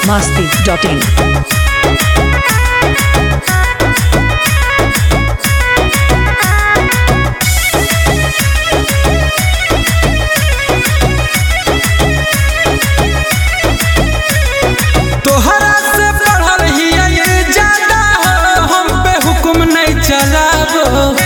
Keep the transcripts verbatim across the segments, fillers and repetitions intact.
masti dot in. तोहरा से पढ़ल हिया ये ज्यादा हो, हम पे हुक्म नहीं चलाबो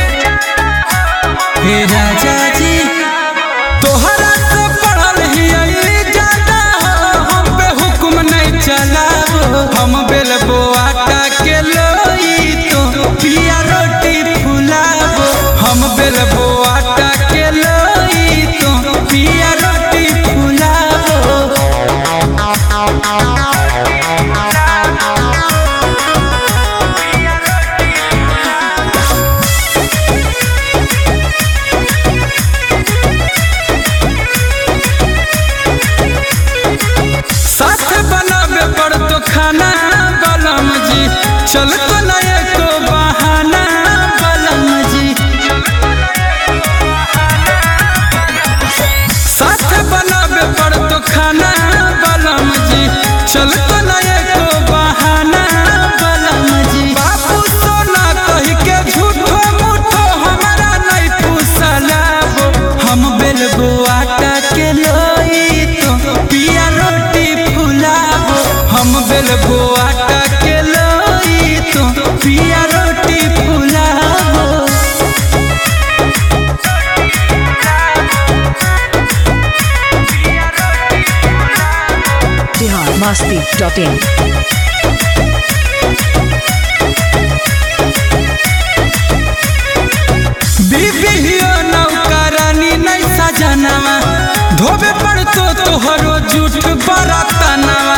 हे राजा जी। तोहरा से पढ़ल हिया ये ज्यादा हो, हम पे हुक्म नहीं चलाबो। हम बेलबो आटा के लोई तो पिया रोटी फुलाबो। हम बेलबो आटा के लोई तो पिया रोटी फुलाबो। साथ बनावे पड़ तो खाना बलम जी, चल तो नए को बहाना बलम जी। साथ बनावे पड़ तो खाना बलम जी, चल तो नए को बहाना बलम जी। बापू सोना कही के झूठो मूठो हमारा नहीं पूछलाबो। हम बेलबो आटा के लोई तो पिया रोटी फुलाबो। हम बेलबो आटा के लोई तो पिया रोटी फुलाबो। Bihar masti dot in. बीबी हियो नौकरानी नहीं सजनवा, धोबे पड़तो तोहरो झूठ बरतनवा।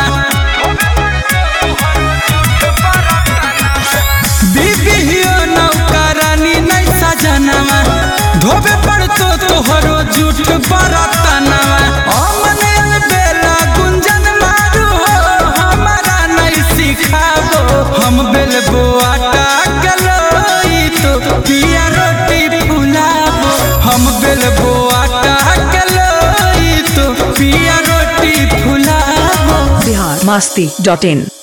बीबी हियो नौकरानी नहीं सजनवा, धोबे पड़तो तोहरो झूठ बरतनवा। अमन बेला गुंजन मारू हो, हमारा नहीं सिखाबो। हम बेलबो आटा के लोई तो पिया रोटी फुलाबो। हम बेलबो आटा के लोई तो पिया रोटी फुलाबो। Bihar masti dot in.